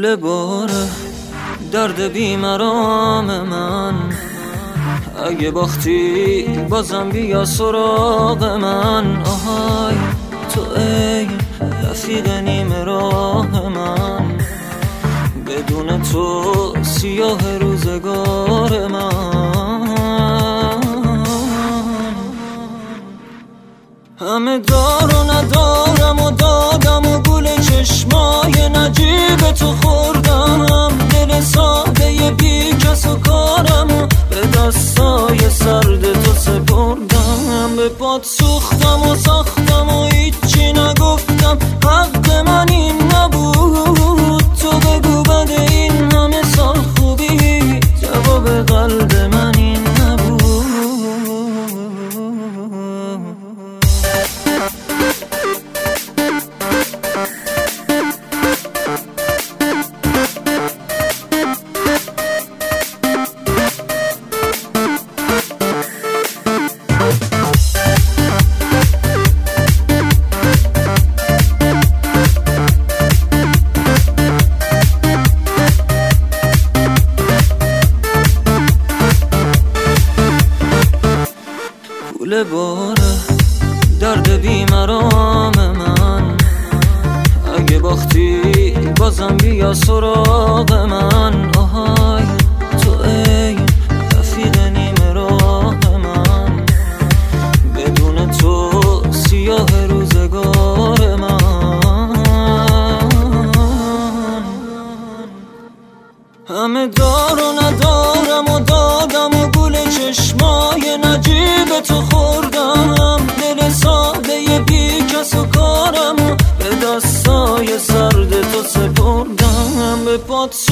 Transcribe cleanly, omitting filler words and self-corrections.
کوله باره درد بیمرام من، اگه باختی بازم بیا سراغ من. آهای تو ای رفیق نیم راه من، بدون تو سیاه روزگار من. همه دار و ندارم و دادم و گل چشمای نجیب تو خوردم، دل ساده بی کس و کارم و به دستای سرد تو سپردم. به پات سوختم و ساختم و هیچی نگفتم، حق من این نبود. تو بگو بعد این همه سال خوبی، جواب قلب من این نبود. کوله باره درد بیمرام من، اگه باختی بازم بیا سراغ من. آهای تو ای رفیق نیم راه من، بدون تو سیاه روزگار من. همه دار و ندارم و دادم و گل چشمای نجیب تو خوردم، دل ساده بی کس و کارم و به دستای سرد تو سپردم. به پات